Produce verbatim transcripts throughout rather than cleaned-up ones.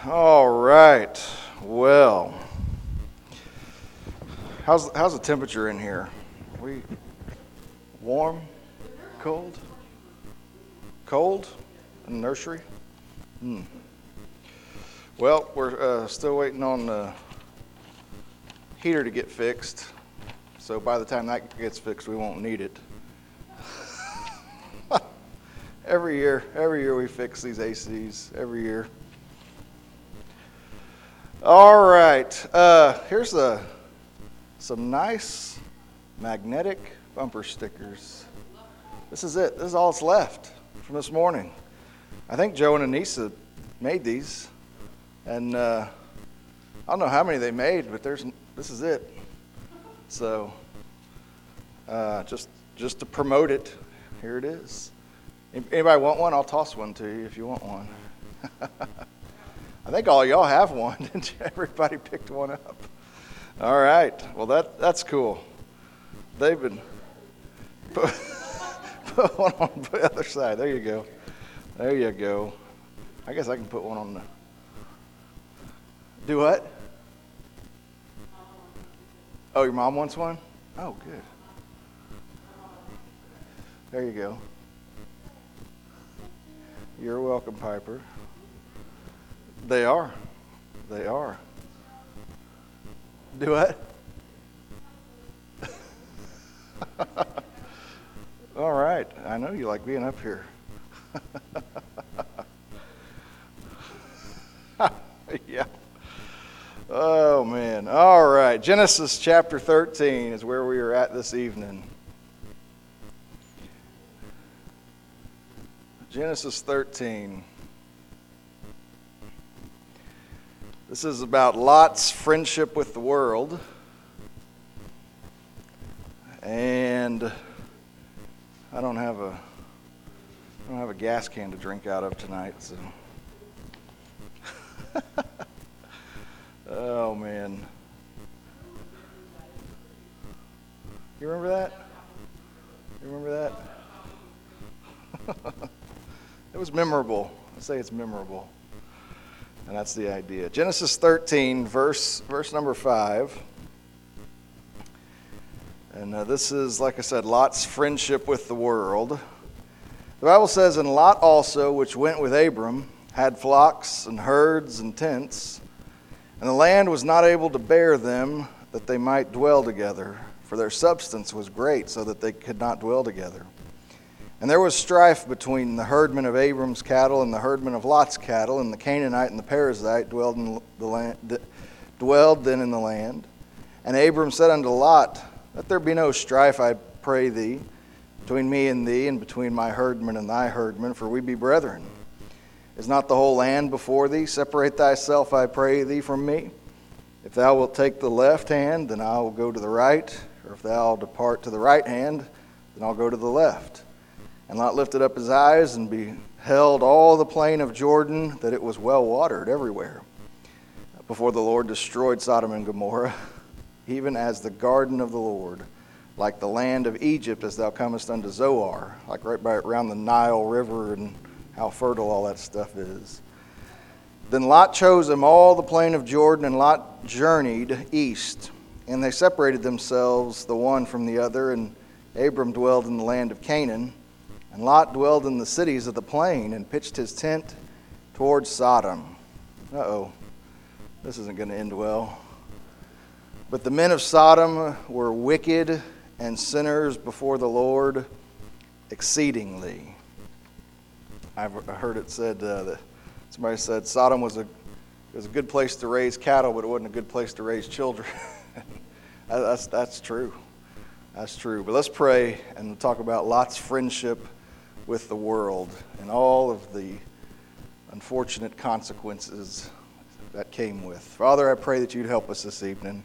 All right. Well, how's how's the temperature in here? We warm, cold, cold in the nursery. Hmm. Well, we're uh, still waiting on the heater to get fixed. So by the time that gets fixed, we won't need it. Every year, every year we fix these A Cs. Every year. All right, uh, here's a, some nice magnetic bumper stickers. This is it. This is all that's left from this morning. I think Joe and Anissa made these, and uh, I don't know how many they made, but there's this is it. So uh, just just to promote it, here it is. Anybody want one? I'll toss one to you if you want one. I think all y'all have one, didn't you? Everybody picked one up. All right. Well, that that's cool. They've been put, put one on the other side. There you go. There you go. I guess I can put one on the. Do what? Oh, your mom wants one? Oh, good. There you go. You're welcome, Piper. They are. They are. Do what? All right. I know you like being up here. Yeah. Oh, man. All right. Genesis chapter thirteen is where we are at this evening. Genesis thirteen. This is about Lot's friendship with the world. And I don't have a I don't have a gas can to drink out of tonight, so oh man. You remember that? You remember that? It was memorable. I say it's memorable. And that's the idea. Genesis thirteen, verse verse number five. And uh, this is, like I said, Lot's friendship with the world. The Bible says, and Lot also, which went with Abram, had flocks and herds and tents, and the land was not able to bear them, that they might dwell together, for their substance was great, so that they could not dwell together. And there was strife between the herdmen of Abram's cattle and the herdmen of Lot's cattle, and the Canaanite and the Perizzite dwelled in the land, dwelled then in the land. And Abram said unto Lot, let there be no strife, I pray thee, between me and thee, and between my herdmen and thy herdmen, for we be brethren. Is not the whole land before thee? Separate thyself, I pray thee, from me. If thou wilt take the left hand, then I will go to the right, or if thou depart to the right hand, then I'll go to the left. And Lot lifted up his eyes and beheld all the plain of Jordan, that it was well watered everywhere, before the Lord destroyed Sodom and Gomorrah, even as the garden of the Lord, like the land of Egypt, as thou comest unto Zoar, like right by around the Nile River, and how fertile all that stuff is. Then Lot chose him all the plain of Jordan, and Lot journeyed east, and they separated themselves the one from the other, and Abram dwelled in the land of Canaan. And Lot dwelled in the cities of the plain and pitched his tent towards Sodom. Uh-oh, this isn't going to end well. But the men of Sodom were wicked and sinners before the Lord exceedingly. I've heard it said, uh, that somebody said Sodom was a, was a good place to raise cattle, but it wasn't a good place to raise children. that's, that's true. That's true. But let's pray and we'll talk about Lot's friendship with the world and all of the unfortunate consequences that came with. Father, I pray that you'd help us this evening.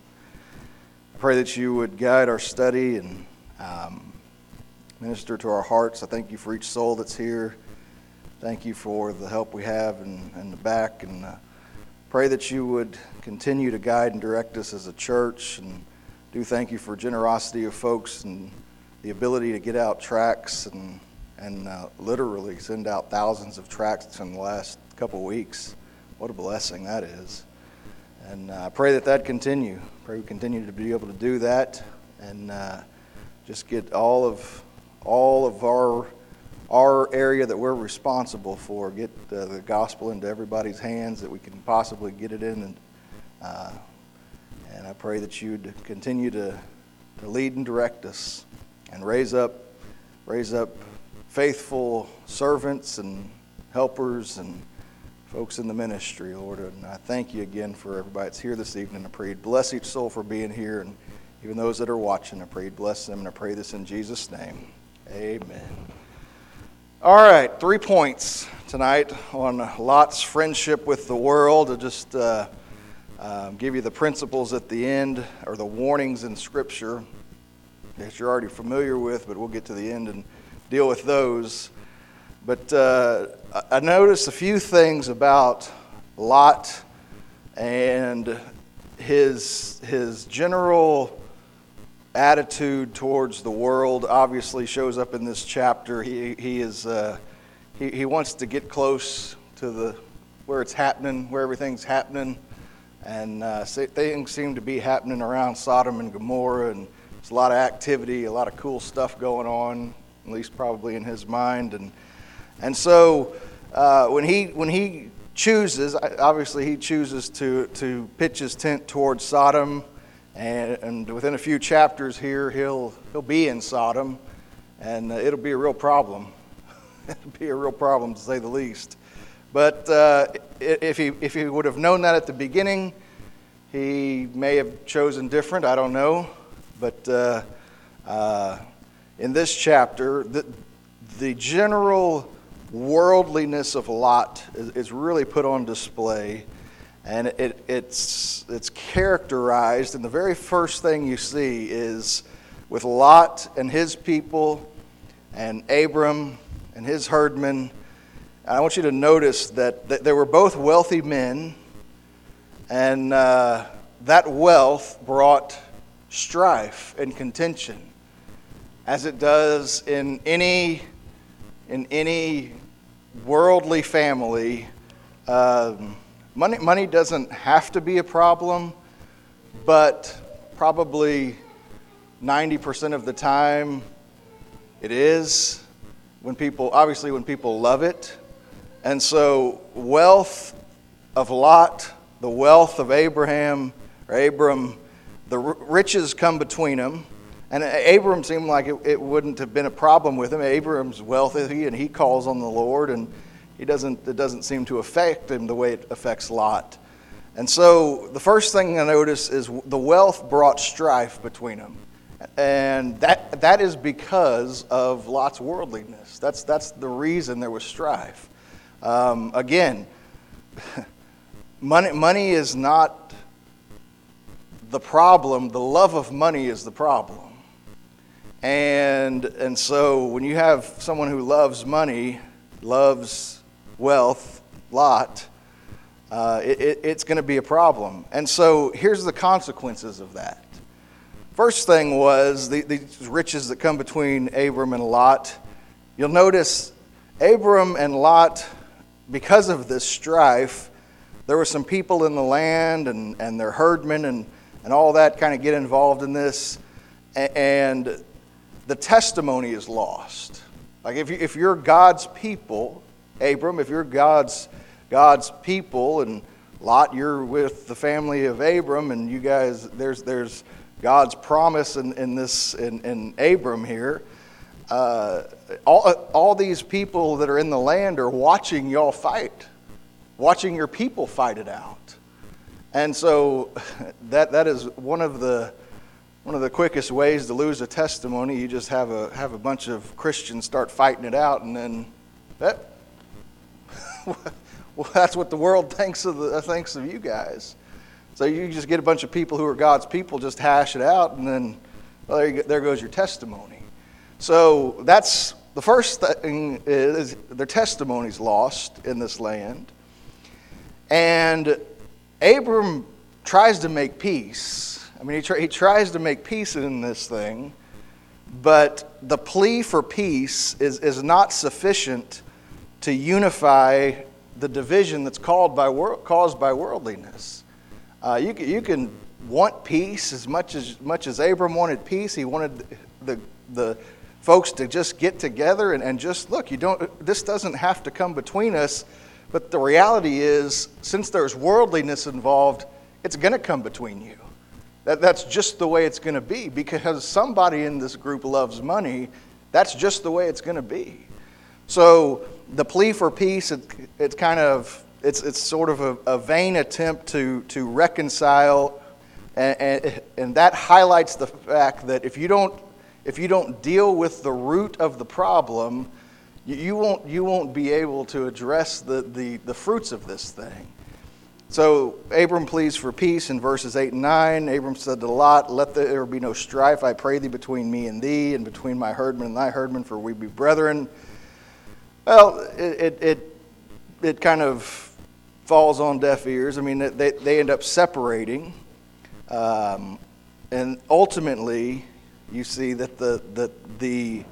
I pray that you would guide our study and um, minister to our hearts. I thank you for each soul that's here. Thank you for the help we have in, in the back. And uh, pray that you would continue to guide and direct us as a church. And do thank you for generosity of folks and the ability to get out tracts and and uh, literally send out thousands of tracts in the last couple weeks What a blessing that is. And uh, I pray that that continue. I pray we continue to be able to do that and uh, just get all of all of our our area that we're responsible for, get uh, the gospel into everybody's hands that we can possibly get it in. And uh, and I pray that you'd continue to, to lead and direct us and raise up raise up faithful servants and helpers and folks in the ministry, Lord. And I thank you again for everybody that's here this evening. I pray you'd bless each soul for being here, and even those that are watching, I pray you'd bless them, and I pray this in Jesus' name. Amen. All right, three points tonight on Lot's friendship with the world. I'll just uh, uh, give you the principles at the end, or the warnings in Scripture that you're already familiar with, but we'll get to the end and deal with those. But uh, I noticed a few things about Lot and his his general attitude towards the world. Obviously shows up in this chapter. He he is uh, he he wants to get close to the where it's happening, where everything's happening, and uh, things seem to be happening around Sodom and Gomorrah, and there's a lot of activity, a lot of cool stuff going on, at least probably in his mind, and and so uh, when he when he chooses, obviously he chooses to to pitch his tent towards Sodom. And, and within a few chapters here, he'll he'll be in Sodom, and uh, it'll be a real problem. It'll be a real problem, to say the least. But uh, if he if he would have known that at the beginning, he may have chosen different. I don't know. But uh, uh, in this chapter, the the general worldliness of Lot is, is really put on display. And it, it's it's characterized, and the very first thing you see is with Lot and his people and Abram and his herdmen. And I want you to notice that, that they were both wealthy men, and uh, that wealth brought strife and contention, as it does in any in any worldly family. Um, Money, money doesn't have to be a problem, but probably ninety percent of the time it is. When people, obviously when people love it. And so wealth of Lot, the wealth of Abraham, or Abram, the riches come between them. And Abram seemed like it, it wouldn't have been a problem with him. Abram's wealthy, and he calls on the Lord, and He doesn't. It doesn't seem to affect him the way it affects Lot. And so the first thing I notice is the wealth brought strife between them. And that that is because of Lot's worldliness. That's that's the reason there was strife. Um, again, money money is not the problem. The love of money is the problem. And and so when you have someone who loves money, loves wealth, Lot, uh, it, it, it's going to be a problem. And so here's the consequences of that. First thing was the, these riches that come between Abram and Lot. You'll notice Abram and Lot, because of this strife, there were some people in the land and, and their herdmen and, and all that kind of get involved in this. And the testimony is lost. Like if, you, if you're God's people, Abram, if you're God's God's people, and Lot, you're with the family of Abram, and you guys, there's there's God's promise in, in this in, in Abram here. Uh, all all these people that are in the land are watching y'all fight, watching your people fight it out, and so that that is one of the one of the quickest ways to lose a testimony. You just have a have a bunch of Christians start fighting it out, and then that. Well, that's what the world thinks of the thinks of you guys. So you just get a bunch of people who are God's people, just hash it out, and then well, there, you go, there goes your testimony. So that's the first thing is their testimony's lost in this land. And Abram tries to make peace. I mean, he, try, he tries to make peace in this thing, but the plea for peace is, is not sufficient to unify the division that's called by wor- caused by worldliness. Uh, you, can, you can want peace as much as much as Abram wanted peace. He wanted the the folks to just get together and, and just look. You don't. This doesn't have to come between us. But the reality is, since there's worldliness involved, it's going to come between you. That, that's just the way it's going to be, because somebody in this group loves money. That's just the way it's going to be. So the plea for peace, it, it's kind of, it's it's sort of a, a vain attempt to to reconcile, and, and and that highlights the fact that if you don't if you don't deal with the root of the problem, you, you won't you won't be able to address the, the, the fruits of this thing. So Abram pleads for peace in verses eight and nine. Abram said to Lot, "Let there be no strife, I pray thee, between me and thee, and between my herdmen and thy herdmen, for we be brethren." Well, it it it, it kind of falls on deaf ears. I mean, they, they end up separating. Um, and ultimately, you see that the, the, the,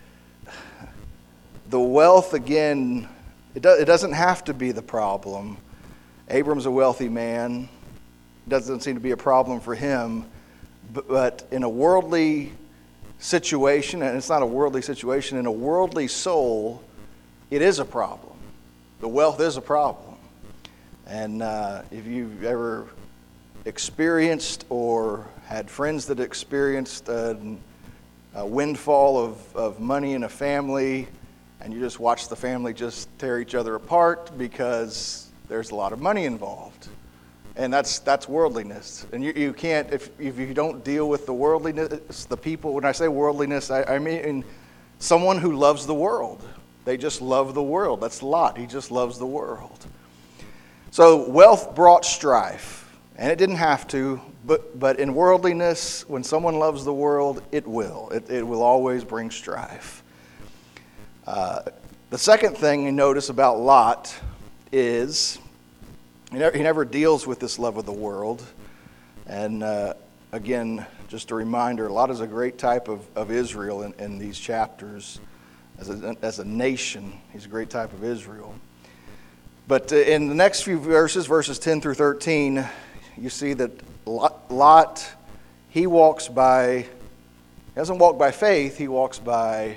the wealth, again, it, do, it doesn't have to be the problem. Abram's a wealthy man. It doesn't seem to be a problem for him. But, but in a worldly situation, and it's not a worldly situation, in a worldly soul, it is a problem. The wealth is a problem. And uh, if you've ever experienced or had friends that experienced a, a windfall of, of money in a family, and you just watch the family just tear each other apart because there's a lot of money involved. And that's that's worldliness. And you, you can't, if, if you don't deal with the worldliness, the people, when I say worldliness, I, I mean someone who loves the world. They just love the world. That's Lot. He just loves the world. So wealth brought strife, and it didn't have to, but but in worldliness, when someone loves the world, it will. It, it will always bring strife. Uh, the second thing you notice about Lot is he never, he never deals with this love of the world. And uh, again, just a reminder, Lot is a great type of, of Israel in, in these chapters. As a, as a nation, he's a great type of Israel. But uh, in the next few verses, verses ten through thirteen, you see that Lot, Lot, he walks by, he doesn't walk by faith, he walks by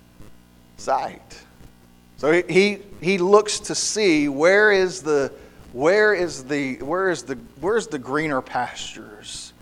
sight. So he, he he looks to see where is the where is the where is the where's the greener pastures,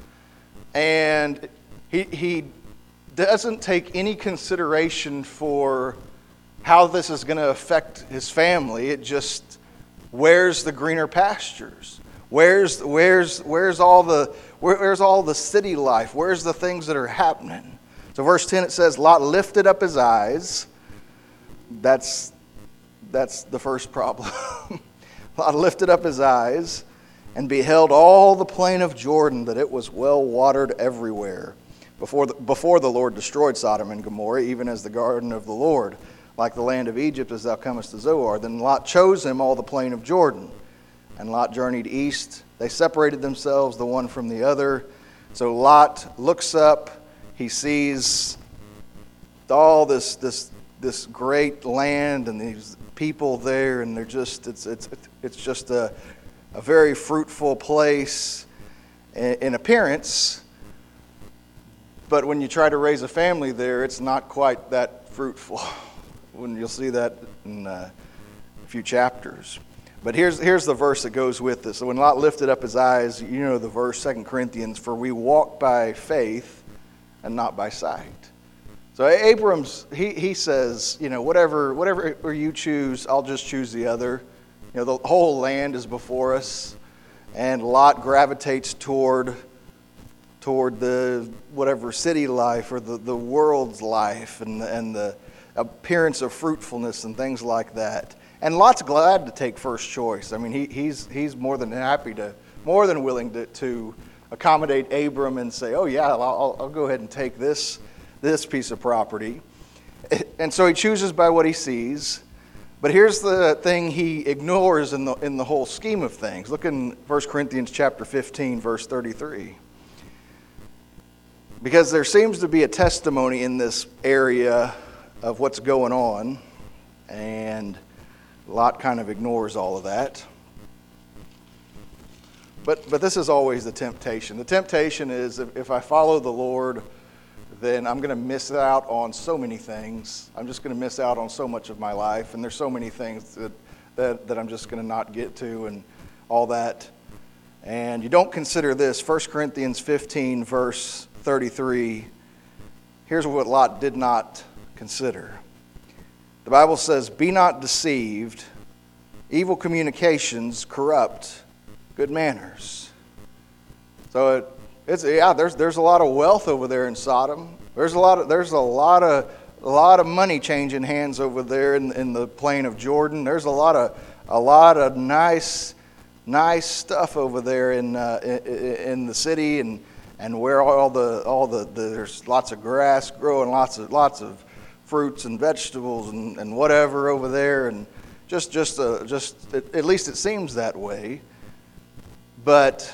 and he he doesn't take any consideration for how this is going to affect his family. It just, where's the greener pastures? Where's where's where's all the where, where's all the city life? Where's the things that are happening? So verse ten, it says, Lot lifted up his eyes. That's that's the first problem. Lot lifted up his eyes and beheld all the plain of Jordan, that it was well watered everywhere, before the, before the Lord destroyed Sodom and Gomorrah, even as the garden of the Lord, like the land of Egypt, as thou comest to Zoar. Then Lot chose him all the plain of Jordan. And Lot journeyed east. They separated themselves, the one from the other. So Lot looks up. He sees all this this this great land and these people there, and they're just it's it's it's just a a very fruitful place in appearance. But when you try to raise a family there, it's not quite that fruitful. When you'll see that in uh, a few chapters. But here's here's the verse that goes with this. So when Lot lifted up his eyes, you know the verse, Second Corinthians, for we walk by faith and not by sight. So Abram's, he he says, you know, whatever whatever you choose, I'll just choose the other. You know, the whole land is before us, and Lot gravitates toward toward the whatever city life or the, the world's life and the, and the appearance of fruitfulness and things like that. And Lot's glad to take first choice. I mean, he, he's he's more than happy to, more than willing to, to accommodate Abram and say, oh yeah, I'll, I'll go ahead and take this this piece of property. And so he chooses by what he sees. But here's the thing he ignores in the in the whole scheme of things. Look in First Corinthians chapter fifteen, verse thirty-three. Because there seems to be a testimony in this area of what's going on. And Lot kind of ignores all of that. But but this is always the temptation. The temptation is if, if I follow the Lord, then I'm going to miss out on so many things. I'm just going to miss out on so much of my life. And there's so many things that, that, that I'm just going to not get to and all that. And you don't consider this. First Corinthians fifteen, verse thirty-three. Here's what Lot did not consider. The Bible says, "Be not deceived. Evil communications corrupt good manners." So it, it's yeah. There's there's a lot of wealth over there in Sodom. There's a lot of there's a lot of a lot of money changing hands over there in, in the plain of Jordan. There's a lot of a lot of nice nice stuff over there in uh, in, in the city and, and where all the all the, the there's lots of grass growing, lots of lots of fruits and vegetables and, and whatever over there, and just just uh, just at least it seems that way. But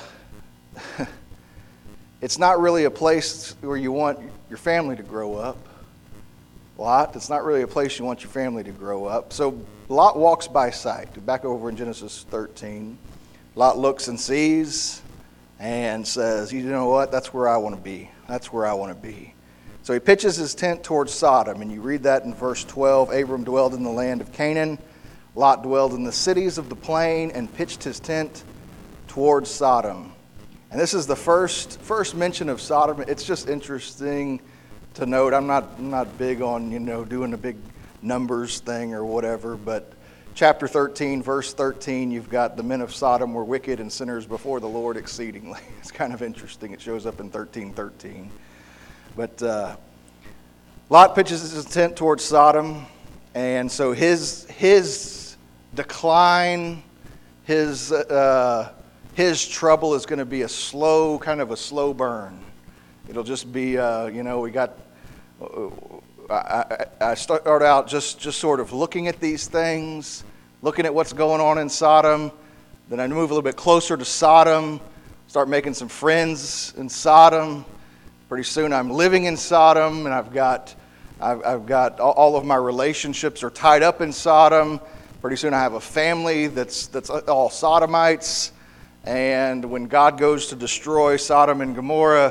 it's not really a place where you want your family to grow up. Lot, it's not really a place you want your family to grow up. So Lot walks by sight. Back over in Genesis thirteen, Lot looks and sees and says, you know what, that's where I want to be. That's where I want to be. So he pitches his tent towards Sodom, and you read that in verse twelve. Abram dwelled in the land of Canaan. Lot dwelled in the cities of the plain and pitched his tent towards Sodom. And this is the first first mention of Sodom. It's just interesting to note. I'm not I'm not big on, you know, doing a big numbers thing or whatever, but chapter thirteen, verse thirteen, you've got the men of Sodom were wicked and sinners before the Lord exceedingly. It's kind of interesting. It shows up in thirteen thirteen. But uh, Lot pitches his tent towards Sodom, and so his his decline, his uh, his trouble is going to be a slow, kind of a slow burn. It'll just be, uh, you know, we got. Uh, I, I start out just, just sort of looking at these things, looking at what's going on in Sodom. Then I move a little bit closer to Sodom, start making some friends in Sodom. Pretty soon I'm living in Sodom, and I've got, I've, I've got all of my relationships are tied up in Sodom. Pretty soon I have a family that's that's all Sodomites. And when God goes to destroy Sodom and Gomorrah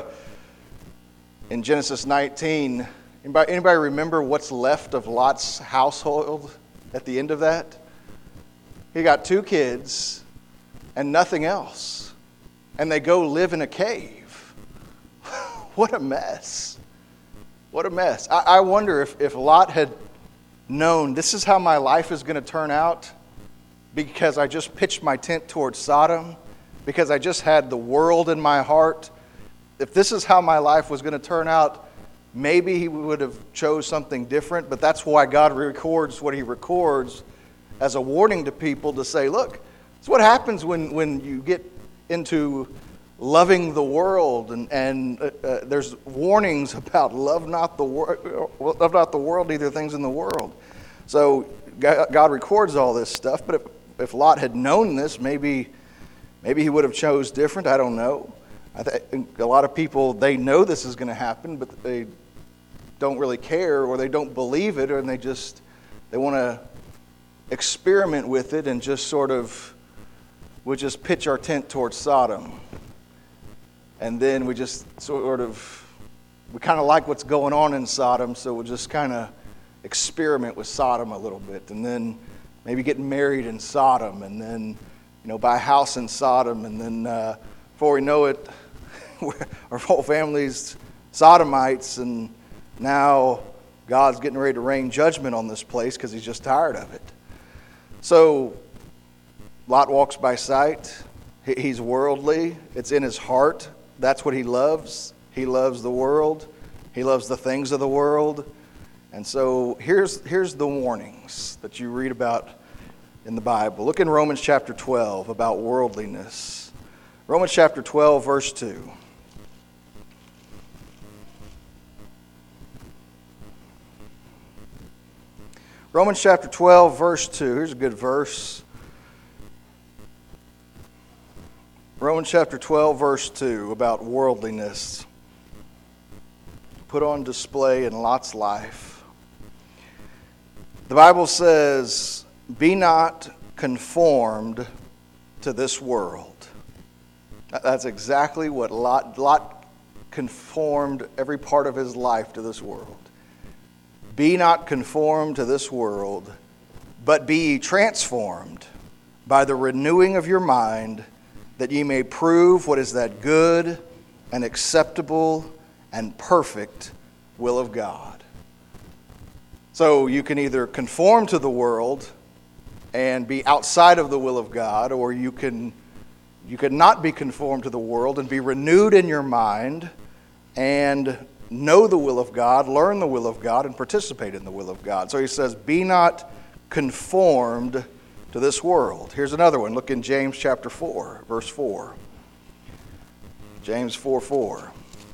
in Genesis nineteen, Anybody, anybody remember what's left of Lot's household at the end of that? He got two kids and nothing else. And they go live in a cave. What a mess. What a mess. I, I wonder if, if Lot had known this is how my life is going to turn out because I just pitched my tent towards Sodom, because I just had the world in my heart. If this is how my life was going to turn out, maybe he would have chose something different, but that's why God records what he records as a warning to people to say, look, it's what happens when, when you get into loving the world, and, and uh, uh, there's warnings about love not the world, love not the world, neither things in the world. So God records all this stuff, but if, if Lot had known this, maybe maybe he would have chose different. I don't know. I think a lot of people, they know this is going to happen, but they don't really care, or they don't believe it, or they just they want to experiment with it and just sort of we just pitch our tent towards Sodom, and then we just sort of we kind of like what's going on in Sodom, so we'll just kind of experiment with Sodom a little bit, and then maybe get married in Sodom, and then you know buy a house in Sodom, and then uh, before we know it, our whole family's Sodomites, and now God's getting ready to rain judgment on this place because he's just tired of it. So Lot walks by sight. He's worldly. It's in his heart. That's what he loves. He loves the world. He loves the things of the world. And so here's, here's the warnings that you read about in the Bible. Look in Romans chapter twelve about worldliness. Romans chapter twelve, verse two. Romans chapter twelve, verse two. Here's a good verse. Romans chapter twelve, verse two, about worldliness. Put on display in Lot's life. The Bible says, be not conformed to this world. That's exactly what Lot, Lot conformed every part of his life to this world. Be not conformed to this world, but be ye transformed by the renewing of your mind, that ye may prove what is that good and acceptable and perfect will of God. So you can either conform to the world and be outside of the will of God, or you can you can not be conformed to the world and be renewed in your mind and know the will of God, learn the will of God, and participate in the will of God. So he says, be not conformed to this world. Here's another one. Look in James chapter four, verse four. James four four.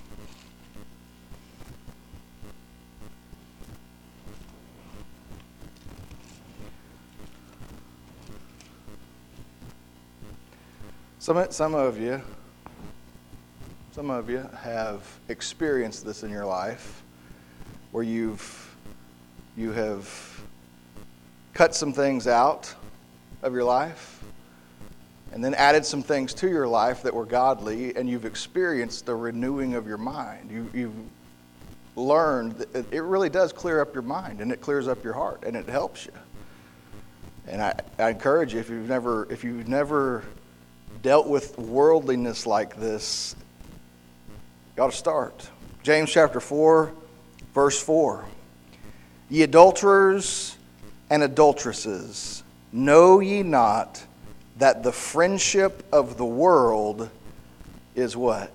Some, some of you, some of you have experienced this in your life, where you've you have cut some things out of your life, and then added some things to your life that were godly, and you've experienced the renewing of your mind. You, you've learned that it really does clear up your mind, and it clears up your heart, and it helps you. And I, I encourage you, if you've never, if you've never dealt with worldliness like this, you ought to start. James chapter four, verse four. Ye adulterers and adulteresses, know ye not that the friendship of the world is what?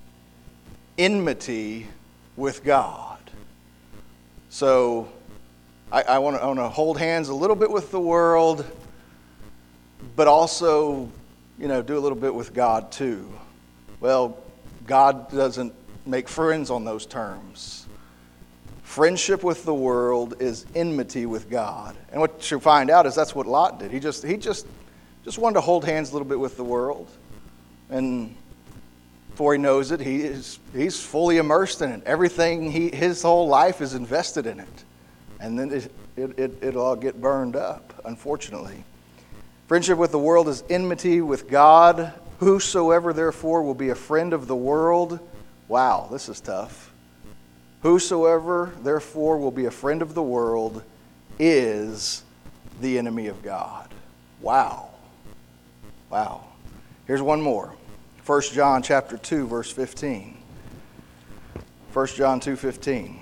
Enmity with God. So I, I want to hold hands a little bit with the world, but also, you know, do a little bit with God too. Well, God doesn't make friends on those terms. Friendship with the world is enmity with God. And what you find out is that's what Lot did. He just he just just wanted to hold hands a little bit with the world. And before he knows it, he is he's fully immersed in it. Everything he his whole life is invested in it. And then it, it, it, it'll all get burned up, unfortunately. Friendship with the world is enmity with God. Whosoever therefore will be a friend of the world. Wow, this is tough. Whosoever therefore will be a friend of the world is the enemy of God. Wow. Wow. Here's one more. First John chapter two, verse fifteen. First John two fifteen.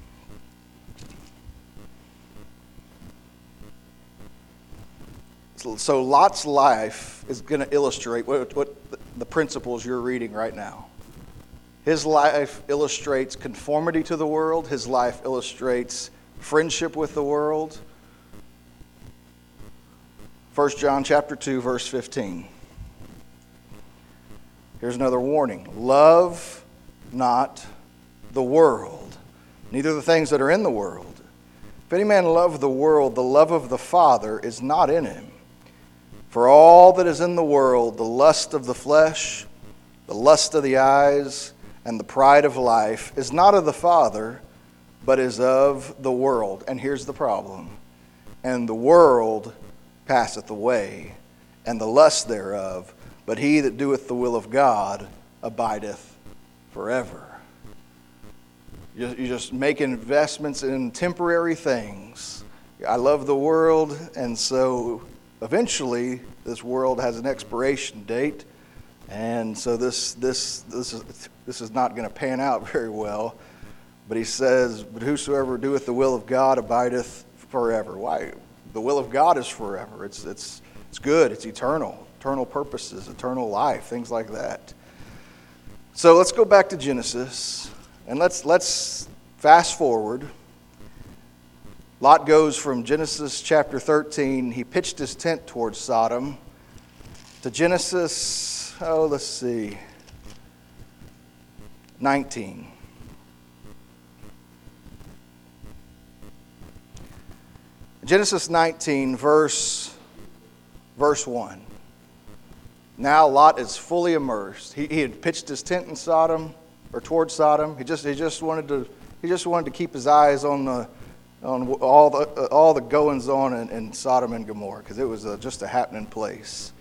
So Lot's life is going to illustrate what, what the principles you're reading right now. His life illustrates conformity to the world. His life illustrates friendship with the world. First John chapter two, verse fifteen. Here's another warning. Love not the world, neither the things that are in the world. If any man love the world, the love of the Father is not in him. For all that is in the world, the lust of the flesh, the lust of the eyes, and the pride of life, is not of the Father, but is of the world. And here's the problem. And the world passeth away, and the lust thereof, but he that doeth the will of God abideth forever. You just make investments in temporary things. I love the world, and so eventually this world has an expiration date, and so this this this is this is not going to pan out very well. But he says, "But whosoever doeth the will of God abideth forever." Why? The will of God is forever. It's it's it's good. It's eternal, eternal purposes, eternal life, things like that. So let's go back to Genesis, and let's let's fast forward. Lot goes from Genesis chapter thirteen, he pitched his tent towards Sodom, to Genesis, oh, let's see, nineteen. Genesis nineteen, verse, verse one. Now Lot is fully immersed. He, he had pitched his tent in Sodom, or towards Sodom. He just he just wanted to he just wanted to keep his eyes on the on all the uh, all the goings on in, in Sodom and Gomorrah, because it was uh, just a happening place.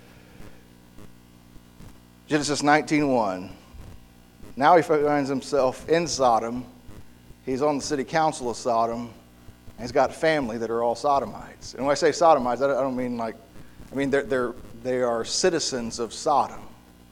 Genesis nineteen one. Now he finds himself in Sodom. He's on the city council of Sodom. And he's got family that are all Sodomites. And when I say Sodomites, I don't mean like, I mean they're, they're, they are citizens of Sodom.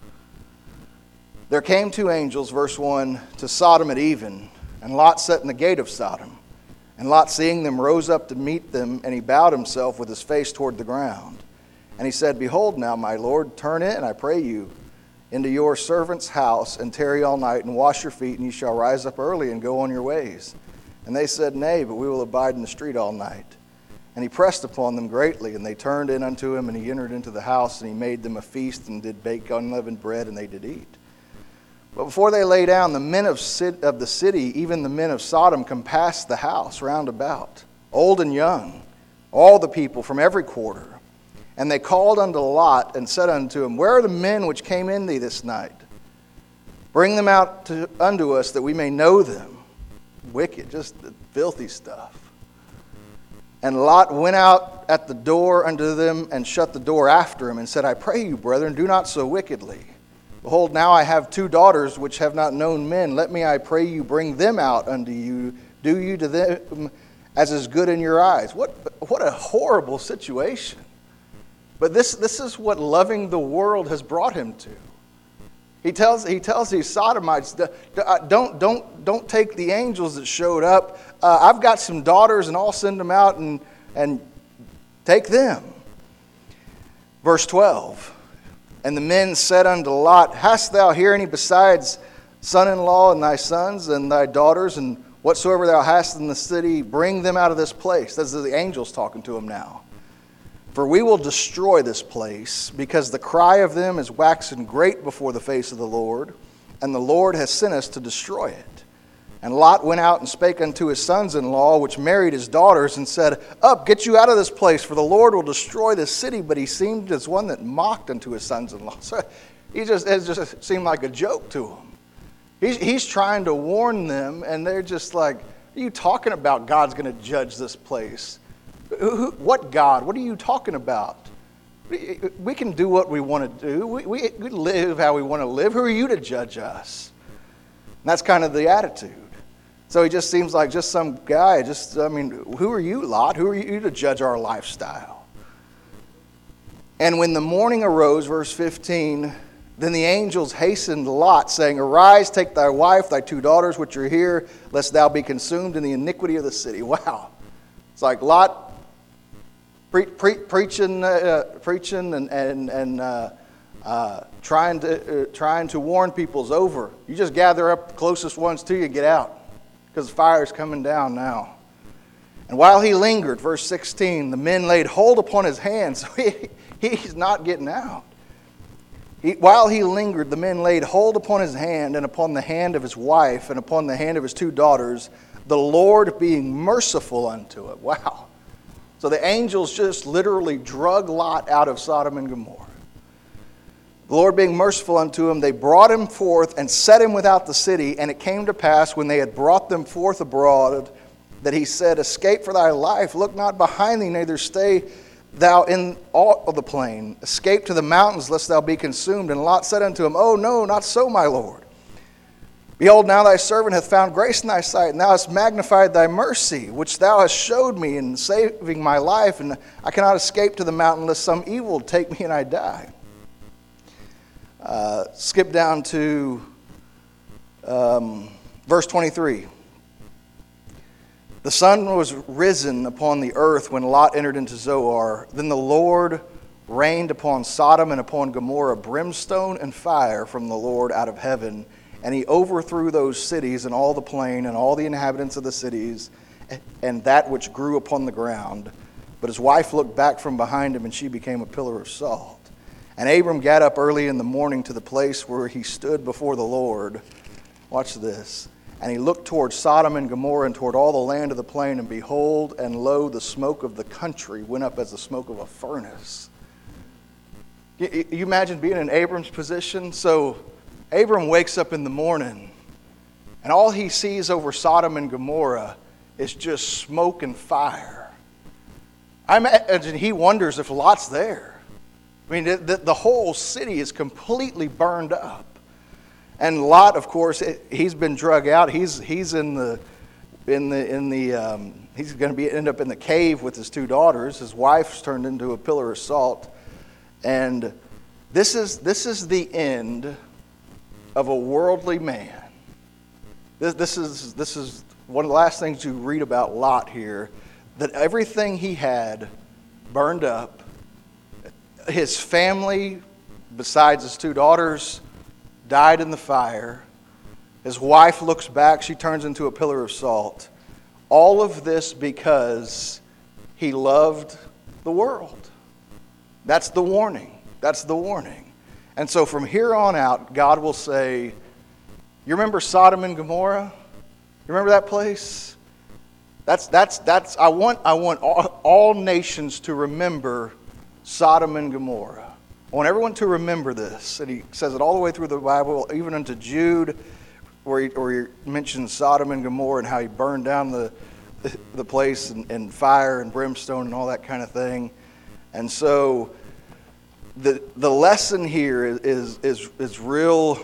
There came two angels, verse one, to Sodom at even, and Lot sat in the gate of Sodom. And Lot, seeing them, rose up to meet them, and he bowed himself with his face toward the ground. And he said, Behold now, my Lord, turn in, I pray you, into your servant's house, and tarry all night, and wash your feet, and you shall rise up early and go on your ways. And they said, Nay, but we will abide in the street all night. And he pressed upon them greatly, and they turned in unto him, and he entered into the house, and he made them a feast, and did bake unleavened bread, and they did eat. But before they lay down, the men of, of the city, even the men of Sodom, compassed the house round about, old and young, all the people from every quarter. And they called unto Lot, and said unto him, Where are the men which came in thee this night? Bring them out to, unto us, that we may know them. Wicked, just filthy stuff. And Lot went out at the door unto them, and shut the door after him, and said, I pray you, brethren, do not so wickedly. Behold, now I have two daughters which have not known men. Let me, I pray you, bring them out unto you. Do you to them as is good in your eyes. What, what a horrible situation. But this, this is what loving the world has brought him to. He tells, he tells these Sodomites, don't, don't, don't take the angels that showed up. Uh, I've got some daughters, and I'll send them out and, and take them. Verse twelve. And the men said unto Lot, Hast thou here any besides son-in-law and thy sons and thy daughters, and whatsoever thou hast in the city, bring them out of this place. This is the angels talking to him now. For we will destroy this place, because the cry of them is waxen great before the face of the Lord, and the Lord has sent us to destroy it. And Lot went out and spake unto his sons-in-law, which married his daughters, and said, Up, get you out of this place, for the Lord will destroy this city. But he seemed as one that mocked unto his sons-in-law. So he just, it just seemed like a joke to him. He's, he's trying to warn them, and they're just like, What are you talking about? God's going to judge this place. Who, what God? What are you talking about? We, we can do what we want to do. We, we, we live how we want to live. Who are you to judge us? And that's kind of the attitude. So he just seems like just some guy. Just, I mean, who are you, Lot? Who are you to judge our lifestyle? And when the morning arose, verse fifteen, then the angels hastened Lot, saying, Arise, take thy wife, thy two daughters which are here, lest thou be consumed in the iniquity of the city. Wow. It's like Lot pre- pre- preaching, uh, preaching and, and, and uh, uh, trying, to, uh, trying to warn people's over. You just gather up the closest ones to you and get out, because the fire is coming down now. And while he lingered, verse sixteen, the men laid hold upon his hands. So he, he's not getting out. He, while he lingered, the men laid hold upon his hand, and upon the hand of his wife, and upon the hand of his two daughters, the Lord being merciful unto it. Wow. So the angels just literally drug Lot out of Sodom and Gomorrah. The Lord being merciful unto him, they brought him forth and set him without the city. And it came to pass, when they had brought them forth abroad, that he said, Escape for thy life, look not behind thee, neither stay thou in all of the plain. Escape to the mountains, lest thou be consumed. And Lot said unto him, Oh, no, not so, my Lord. Behold, now thy servant hath found grace in thy sight, and thou hast magnified thy mercy, which thou hast showed me in saving my life, and I cannot escape to the mountain, lest some evil take me and I die. Uh, skip down to um, verse twenty-three. The sun was risen upon the earth when Lot entered into Zoar. Then the Lord rained upon Sodom and upon Gomorrah brimstone and fire from the Lord out of heaven. And he overthrew those cities and all the plain and all the inhabitants of the cities and that which grew upon the ground. But his wife looked back from behind him, and she became a pillar of salt. And Abram got up early in the morning to the place where he stood before the Lord. Watch this. And he looked toward Sodom and Gomorrah and toward all the land of the plain, and behold, and lo, the smoke of the country went up as the smoke of a furnace. You, you imagine being in Abram's position? So Abram wakes up in the morning, and all he sees over Sodom and Gomorrah is just smoke and fire. I imagine he wonders if Lot's there. I mean, the, the whole city is completely burned up. And Lot, of course, he's been drug out. He's he's in the in the in the um, he's going to be end up in the cave with his two daughters. His wife's turned into a pillar of salt, and this is this is the end of a worldly man. This this is this is one of the last things you read about Lot here. That everything he had burned up. His family, besides his two daughters, died in the fire. His wife looks back. She turns into a pillar of salt. All of this because he loved the world. That's the warning. That's the warning. And so from here on out, God will say, you remember Sodom and Gomorrah? You remember that place? That's that's that's I want I want all, all nations to remember Sodom and Gomorrah. I want everyone to remember this. And he says it all the way through the Bible, even into Jude, where he, where he mentions Sodom and Gomorrah and how he burned down the the place and, and fire and brimstone and all that kind of thing. And so the the lesson here is is is, is real.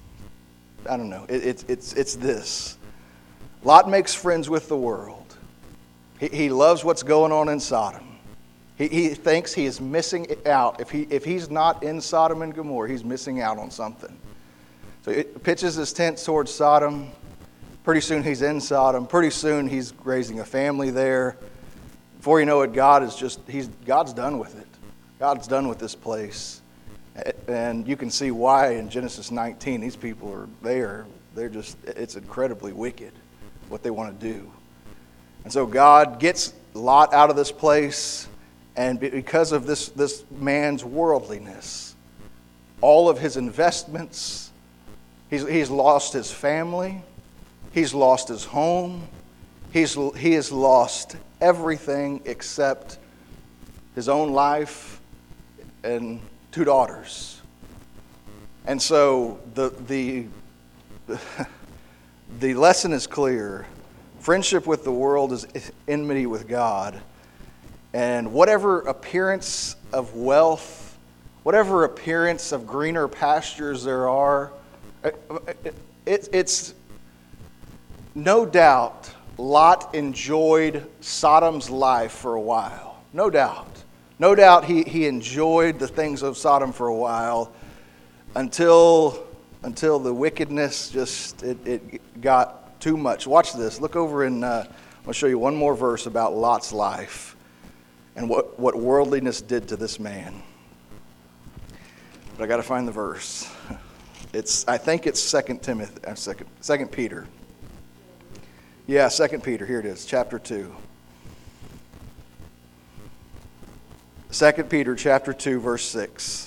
I don't know. It, it's it's it's this. Lot makes friends with the world. He, he loves what's going on in Sodom. He, he thinks he is missing out. If he if he's not in Sodom and Gomorrah, he's missing out on something. So he pitches his tent towards Sodom. Pretty soon he's in Sodom. Pretty soon he's raising a family there. Before you know it, God is just he's God's done with it. God's done with this place. And you can see why in Genesis nineteen these people are they are they're just it's incredibly wicked what they want to do. And so God gets Lot out of this place, and because of this this man's worldliness, all of his investments, he's he's lost his family, he's lost his home, he's he has lost everything except his own life and two daughters. And so the the the lesson is clear. Friendship with the world is enmity with God. And whatever appearance of wealth, whatever appearance of greener pastures there are, it, it, it's no doubt Lot enjoyed Sodom's life for a while. No doubt. No doubt he, he enjoyed the things of Sodom for a while until, until the wickedness just, it, it got too much. Watch this. Look over in, uh, I'll show you one more verse about Lot's life and what, what worldliness did to this man. But I got to find the verse. It's I think it's Second Timothy, uh, Second Second Peter. Yeah, Second Peter. Here it is, chapter two. Second Peter, chapter two, verse six.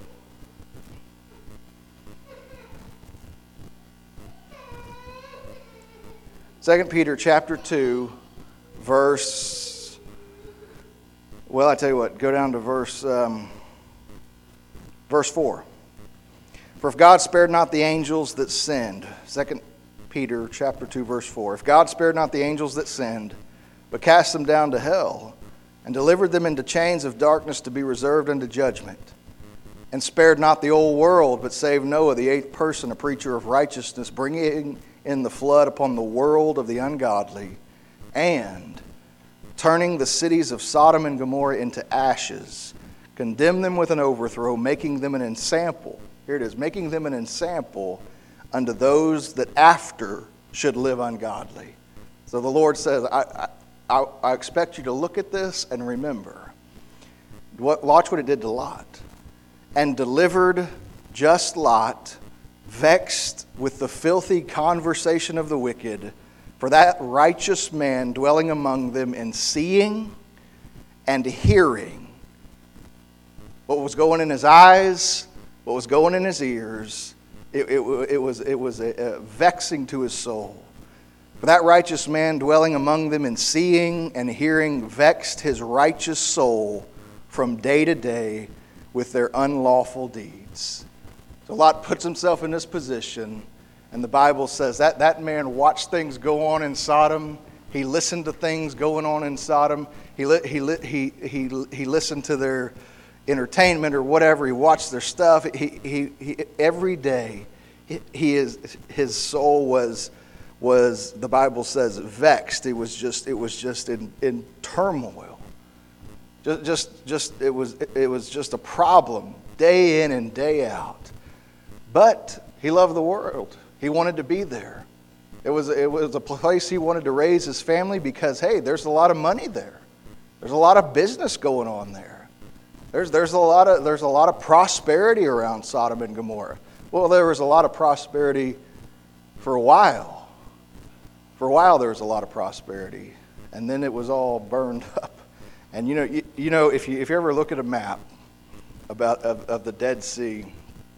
Second Peter chapter two, verse, well, I tell you what, go down to verse, um, verse four. For if God spared not the angels that sinned, Second Peter chapter two, verse four. If God spared not the angels that sinned, but cast them down to hell, and delivered them into chains of darkness to be reserved unto judgment, and spared not the old world, but saved Noah, the eighth person, a preacher of righteousness, bringing in the flood upon the world of the ungodly, and turning the cities of Sodom and Gomorrah into ashes, condemned them with an overthrow, making them an ensample. Here it is, making them an ensample unto those that after should live ungodly. So the Lord says, I, I, I expect you to look at this and remember. Watch what it did to Lot. And delivered just Lot, vexed with the filthy conversation of the wicked, for that righteous man dwelling among them in seeing and hearing what was going in his eyes, what was going in his ears. It, it, it was, it was a, a vexing to his soul. For that righteous man dwelling among them in seeing and hearing vexed his righteous soul from day to day with their unlawful deeds. So Lot puts himself in this position, and the Bible says that that man watched things go on in Sodom. He listened to things going on in Sodom. He li- he li- he he he listened to their entertainment or whatever. He watched their stuff. He he, he every day, he, he is his soul was was the Bible says vexed. It was just it was just in, in turmoil. Just just just it was it was just a problem day in and day out. But he loved the world. He wanted to be there. It was it was a place he wanted to raise his family because, hey, there's a lot of money there. There's a lot of business going on there. There's there's a lot of there's a lot of prosperity around Sodom and Gomorrah. Well, there was a lot of prosperity for a while. For a while there was a lot of prosperity, and then it was all burned up. And you know you, you know if you if you ever look at a map about of, of the Dead Sea,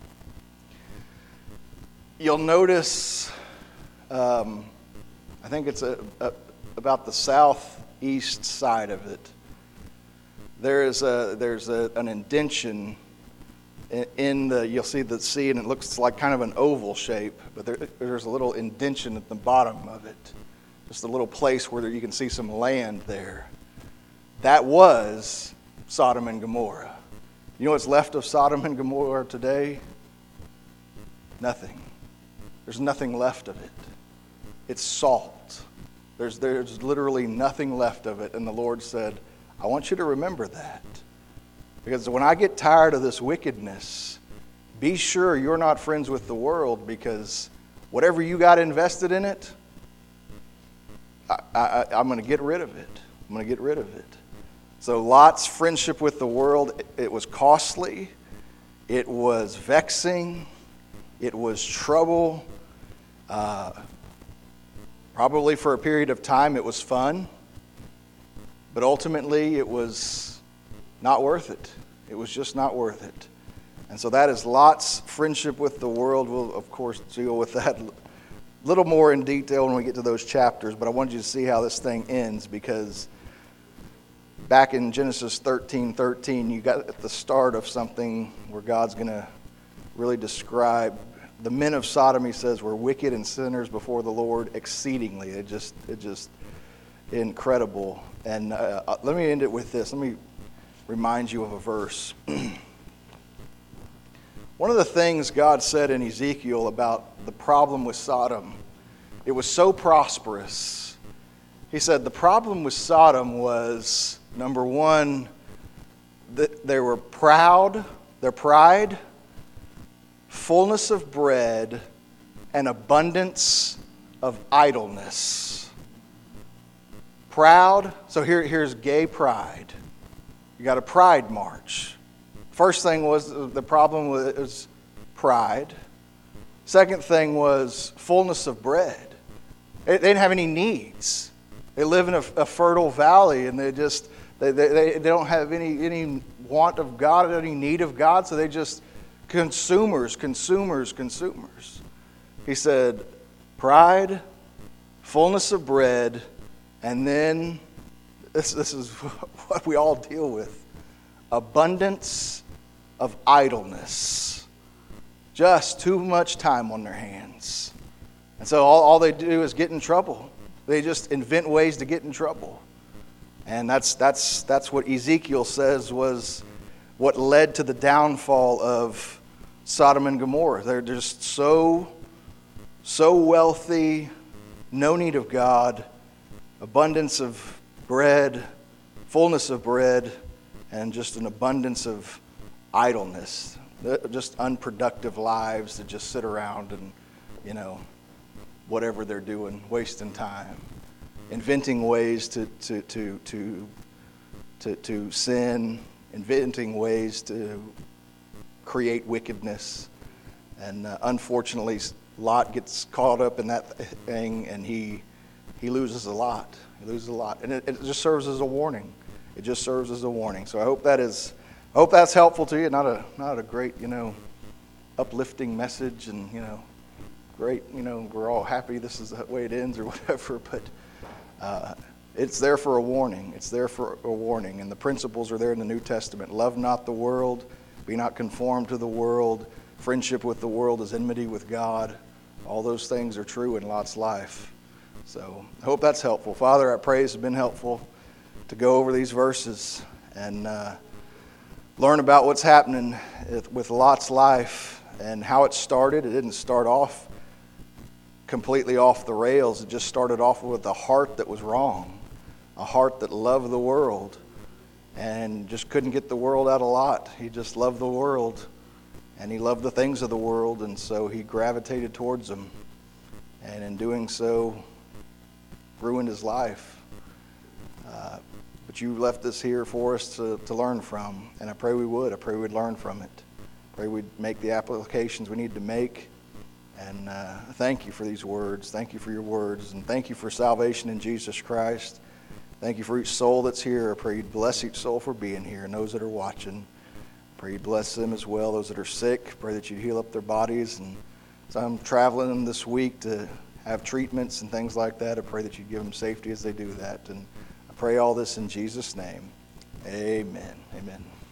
you'll notice. Um, I think it's a, a, about the southeast side of it. There is a there's a, an indention in, in the. You'll see the sea, and it looks like kind of an oval shape, but there, there's a little indention at the bottom of it, just a little place where you can see some land there. That was Sodom and Gomorrah. You know what's left of Sodom and Gomorrah today? Nothing. There's nothing left of it. It's salt. There's, there's literally nothing left of it. And the Lord said, I want you to remember that. Because when I get tired of this wickedness, be sure you're not friends with the world, because whatever you got invested in it, I, I, I'm going to get rid of it. I'm going to get rid of it. So Lot's friendship with the world, it was costly. It was vexing. It was trouble. Uh, probably for a period of time it was fun, but ultimately it was not worth it. It was just not worth it. And so that is Lot's friendship with the world. We'll, of course, deal with that a little more in detail when we get to those chapters, but I wanted you to see how this thing ends, because back in Genesis thirteen thirteen, you got at the start of something where God's going to really describe the men of Sodom. He says, were wicked and sinners before the Lord exceedingly. It just, it just incredible. And uh, let me end it with this. Let me remind you of a verse. One of the things God said in Ezekiel about the problem with Sodom, it was so prosperous. He said the problem with Sodom was, number one, that they were proud, their pride, fullness of bread, and abundance of idleness. Proud. So here, here's gay pride. You got a pride march. First thing was the problem was pride. Second thing was fullness of bread. They, they didn't have any needs. They live in a, a fertile valley, and they just they, they they don't have any any want of God, any need of God, so they just consumers, consumers, consumers. He said, pride, fullness of bread, and then this this is what we all deal with: abundance of idleness. Just too much time on their hands. And so all, all they do is get in trouble. They just invent ways to get in trouble. And that's that's that's what Ezekiel says was what led to the downfall of Sodom and Gomorrah. They're just so, so wealthy, no need of God, abundance of bread, fullness of bread, and just an abundance of idleness. Just unproductive lives that just sit around and, you know, whatever they're doing, wasting time, inventing ways to to to to to, to sin, inventing ways to create wickedness. And uh, unfortunately, Lot gets caught up in that thing, and he he loses a lot. He loses a lot, and it, it just serves as a warning. It just serves as a warning. So I hope that is, I hope that's helpful to you. Not a not a great, you know, uplifting message, and you know, great, you know, we're all happy this is the way it ends or whatever. But uh, it's there for a warning. It's there for a warning, and the principles are there in the New Testament. Love not the world. Be not conformed to the world. Friendship with the world is enmity with God. All those things are true in Lot's life. So I hope that's helpful. Father, I pray it's been helpful to go over these verses and uh, learn about what's happening with Lot's life and how it started. It didn't start off completely off the rails. It just started off with a heart that was wrong, a heart that loved the world and just couldn't get the world out of Lot. He just loved the world, and he loved the things of the world, and so he gravitated towards them, and in doing so, ruined his life. Uh, but you left this here for us to, to learn from, and I pray we would. I pray we'd learn from it. I pray we'd make the applications we need to make, and uh, thank you for these words. Thank you for your words, and thank you for salvation in Jesus Christ. Thank you for each soul that's here. I pray you'd bless each soul for being here, and those that are watching. I pray you'd bless them as well, those that are sick. I pray that you'd heal up their bodies. And as I'm traveling this week to have treatments and things like that, I pray that you'd give them safety as they do that. And I pray all this in Jesus' name. Amen. Amen.